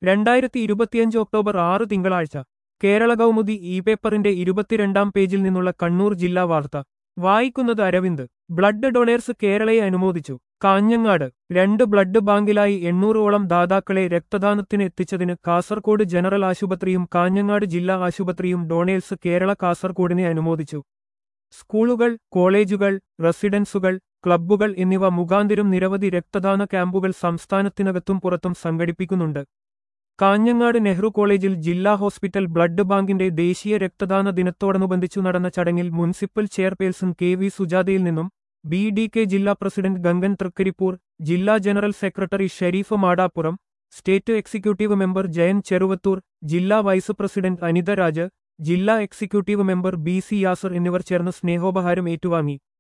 2025 October 6 തിങ്കളാഴ്ച Kerala Kaumudi E പേപ്പറിന്റെ 22-ാം പേജിൽ നിന്നുള്ള കണ്ണൂർ ജില്ലാ വാർത്ത വായിക്കുന്നത് അരവിന്ദ്. ബ്ലഡ് ഡൊണേഴ്സ് കേരളയെ അനുമോദിച്ചു. കാഞ്ഞങ്ങാട് 2 ബ്ലഡ് ബാങ്കിലായി 800ഓളം ദാതാക്കളെ രക്തദാനത്തിന് എത്തിച്ചതിന് കാസർകോട് ജനറൽ ആശുപത്രിയും കാഞ്ഞങ്ങാട് ജില്ലാ ആശുപത്രിയും ഡൊണേഴ്സ് കേരള കാസർകോടിനെ അനുമോദിച്ചു. സ്കൂളുകൾ, കോളേജുകൾ, റെസിഡൻസുകൾ, ക്ലബ്ബുകൾ എന്നിവ മുഖാന്തിരം നിരവധി രക്തദാന ക്യാമ്പുകൾ സംസ്ഥാനത്തിനകത്തും പുറത്തും സംഘടിപ്പിക്കുന്നുണ്ട്. കാഞ്ഞങ്ങാട് നെഹ്റു കോളേജിൽ ജില്ലാ ഹോസ്പിറ്റൽ ബ്ലഡ് ബാങ്കിന്റെ ദേശീയ രക്തദാന ദിനത്തോടനുബന്ധിച്ചു നടന്ന ചടങ്ങിൽ മുനിസിപ്പൽ ചെയർപേഴ്സൺ കെ.വി. സുജാതയിൽ നിന്നും ബി.ഡി.കെ. ജില്ലാ പ്രസിഡന്റ് ഗംഗൻ തൃക്കരിപ്പൂർ, ജില്ലാ general secretary Sherif Madappuram, state executive member Jayan Cheruvathur, ജില്ലാ വൈസ് പ്രസിഡന്റ് അനിത രാജ്, ജില്ലാ എക്സിക്യൂട്ടീവ് മെമ്പർ ബി.സി. യാസർ എന്നിവർ ചേർന്ന് സ്നേഹോപഹാരം ഏറ്റുവാങ്ങി.